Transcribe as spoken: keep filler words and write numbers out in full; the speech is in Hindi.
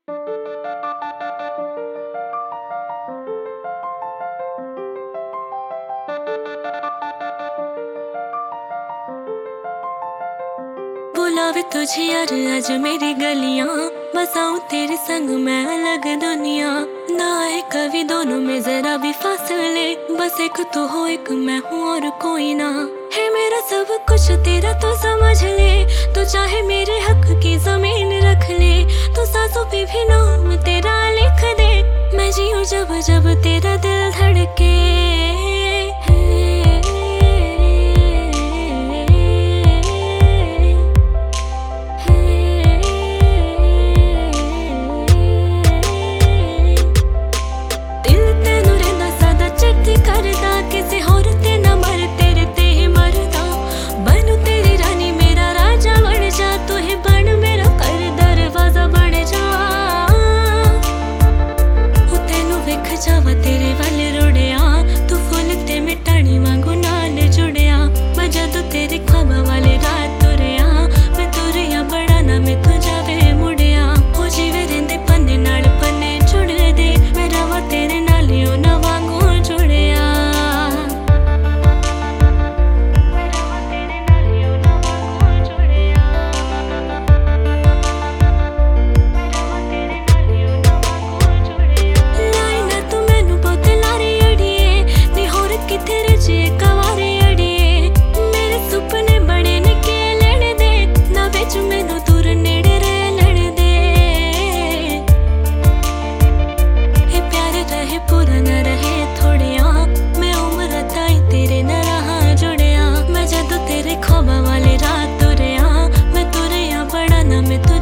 बुलावे तुझे यार आज मेरी गलियां, बसाऊं तेरे संग मैं अलग दुनिया। ना आए कभी दोनों में जरा भी फासले, बस एक तू हो एक मैं हूँ और कोई ना है। मेरा सब कुछ तेरा तो समझ ले, तू चाहे मेरे हक की जमीन रख ले। तू सांसों पे भी नाम तेरा लिख दे, मैं जीऊं जब जब तेरा दिल धड़के। जावा तेरे वाल रुड़िया, तू फुल ते मिटानी वांगू नाल जुड़िया। मैं जदों तेरे ख्वाबां वाले रात तुरिया, मैं तुरिया बड़ा ना मैं तू जावे मुड़िया। हो जीवे रहिंदे पन्ने नाल पन्ने जुड़ दे, मैं रवां तेरे नाल उन्हां वांगू जुड़िया। मैं रवां तेरे नाल उन्हां वांगू जुड़िया। मैं रवां तेरे नाल उन्हां वांगू जुड़िया। लाइना तू मैनू बहुत लारी अड़िए, नी होर किथे रजे कवारे अड़िए। मेरे सुपने बड़े निके लैण दे, ना बिच मैनू दूर नेड़े रह लैण दे। ए प्यार रहे पूरा ना रहे थोड़िया, मैं उम्र ताई तेरे ना रहा जुड़िया। मैं जदों तेरे ख्वाबां वाले रात तुरिया, मैं तुरिया बड़ा ना मैं तू